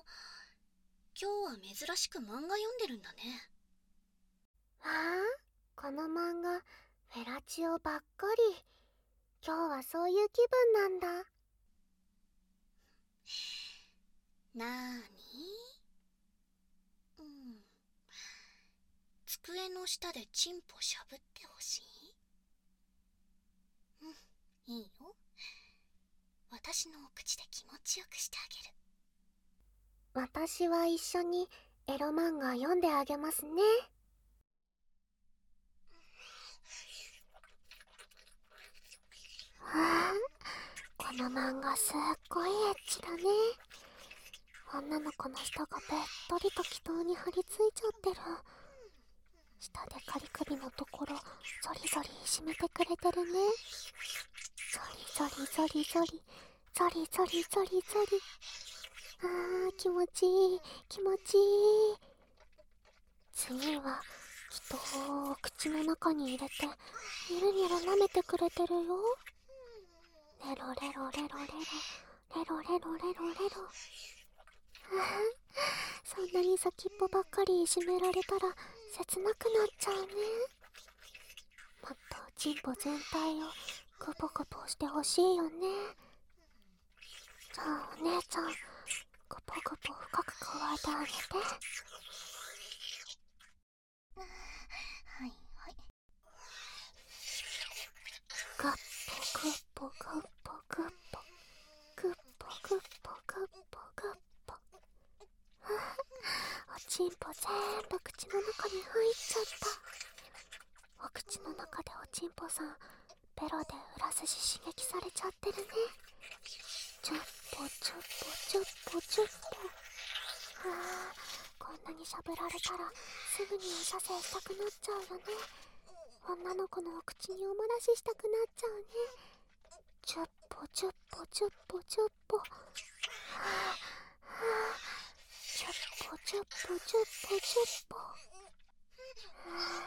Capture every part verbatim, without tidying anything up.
今日は珍しく漫画読んでるんだね。 ああ、この漫画フェラチオばっかり。今日はそういう気分なんだ。 なーに？うん。机の下でチンポしゃぶってほしい？うん、いいよ。私のお口で気持ちよくしてあげる。 私は一緒にエロ漫画読んであげますね。はあ、この漫画すっごいエッチだね。女の子の人がべっとりと気筒に張り付いちゃってる。下で仮首のところゾリゾリ締めてくれてるね。ゾリゾリゾリゾリゾリゾリゾリゾリ。あー、気持ちいい気持ちいい。次は人を口の中に入れてニュルニュル舐めてくれてるよ。レロレロレロレロレロレロレロレロ。そんなに先っぽばっかりいじめられたら切なくなっちゃうね。もっとチンポ全体をグポグポしてほしいよね。じゃあお姉ちゃん、グポグポ深く加えてあげて。 はいはい。 ガッポグッポグッポグッポグッポグッポグッポグッポ。おちんぽ全部口の中に入っちゃった。お口の中でおちんぽさんベロで裏筋刺激されちゃってるね。チュッポチュッポチュッポチュッポ。あー、こんなにしゃぶられたらすぐにお射精したくなっちゃうよね。女の子のお口におもらししたくなっちゃうね。チュッポチュッポチュッポチュッポ。はあはあ、チュッポチュッポチュッポチュッポ。はあ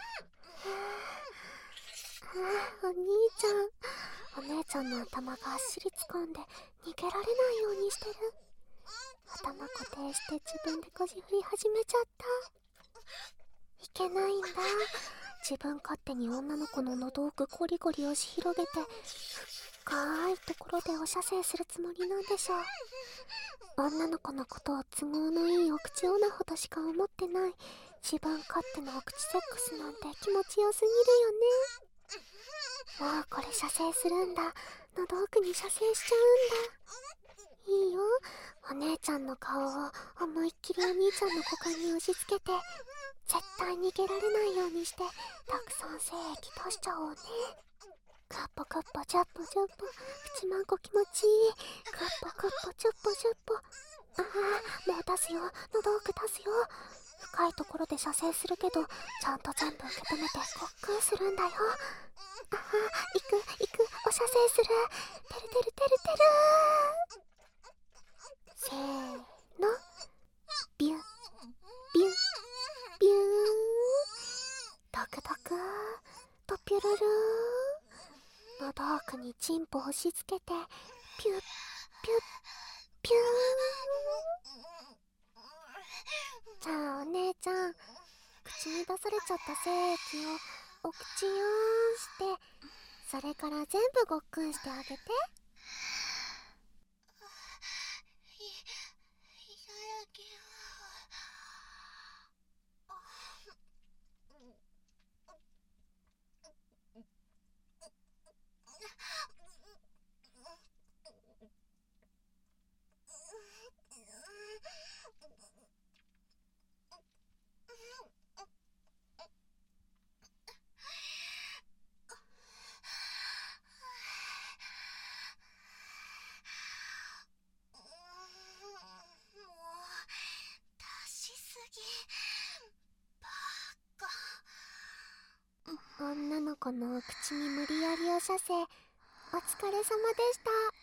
はあ、お兄ちゃん、お姉ちゃんの頭がっしり掴んで逃げられないようにしてる。頭固定して自分で腰振り始めちゃった。いけないんだ。自分勝手に女の子の喉奥ゴリゴリ押し広げて深いところでお射精するつもりなんでしょう。女の子のことを都合のいいお口オナほどしか思ってない。自分勝手なお口セックスなんて気持ちよすぎるよね。もうこれ射精するんだ。喉奥に射精しちゃうんだ。いいよ、お姉ちゃんの顔を思いっきりお兄ちゃんの股間に押し付けて、絶対逃げられないようにしてたくさん精液出しちゃおうね。グッポグッポジャッポジャッポ、口まんこ気持ちいい。グッポグッポジュッポジュッポ。ああ、もう出すよ、喉奥出すよ。深いところで射精するけどちゃんと全部受け止めてごっくんするんだよ。ああ、行く行く、お射精する。てるてるてるてる。せーの、ビュッビュッビューン。ドクドクとピュルルー。喉奥にチンポ押し付けてピュッピュッピューン。じゃあお姉ちゃん、口に出されちゃった精液をお口よーして、それから全部ごっくんしてあげて。 い、いただきます。 女の子のお口に無理やりお射精、お疲れ様でした。